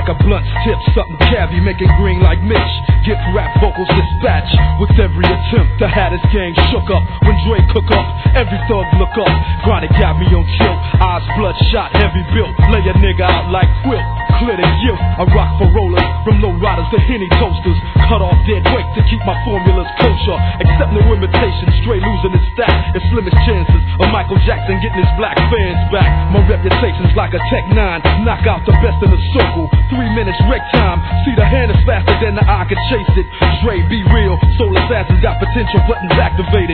like a blunt tip, something cavi, making green like Mitch. Get rap vocals dispatched with every attempt. The Hatters gang shook up when Dre cook up. Every thug look up. Chronic got me on tilt. Eyes bloodshot, heavy built. Lay a nigga out like quilt. Clear the guilt. I rock for rollers, from low riders to Henny toasters. Cut off dead weight to keep my formulas kosher. Accept no imitation, straight losing his stack. It's slimmest chances of Michael Jackson getting his black fans back. My reputation's like a Tech 9. Knock out the best in the circle. 3 minutes wreck time. See the hand is faster than the eye can chase it. Dre, be real. Soul assassins got potential buttons activated.